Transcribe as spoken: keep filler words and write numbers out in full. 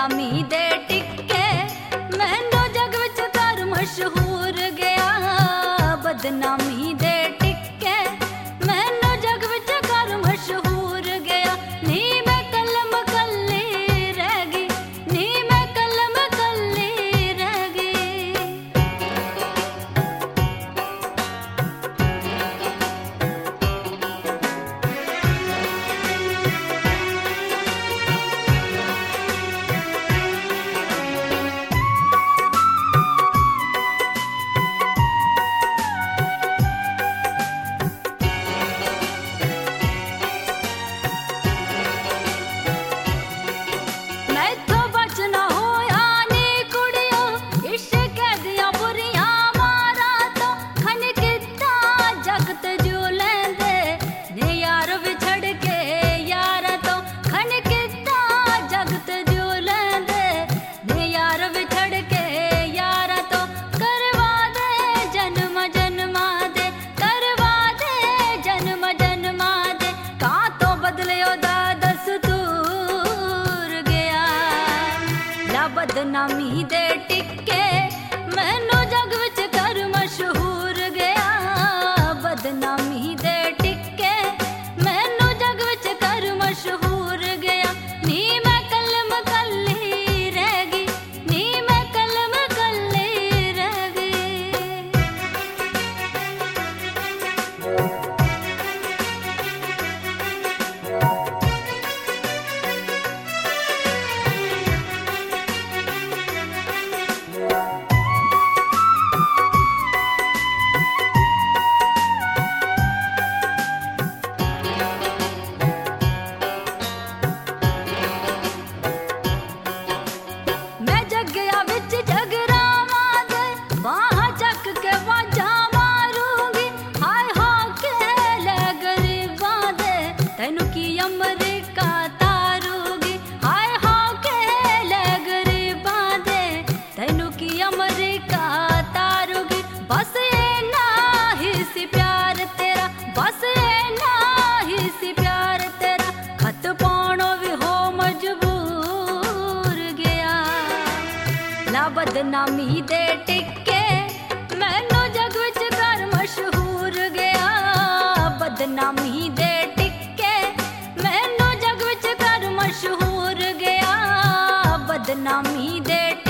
बदनामी दे टिके मैनू जग विच कर मशहूर गया। बदनामी दे टिके मैनू जग विच कर मशहूर गया। नी मैं कलम कल्ली रह गई, नी मैं कलम कल्ली रह गई। बदनामी दे टिके मैनू जग विच कर मशहूर गया। बदनामी दे टिके मैनू जग विच कर मशहूर गया। नी मैं कलम कल्ली रह गई, नी मैं कलम कल्ली रह गई। अमरीका तारूगी हाय हाय के ले गरीबा दे तैनू की अमरीका तारूगी। बस ये ना ही सी प्यार तेरा, बस ये ना ही सी प्यार तेरा। खत पाणो भी हो मजबूर गया। ला बदनामी दे टिके मैनू जग विच कर मशहूर गया। बदनामी दे मशहूर गया। बदनामी दे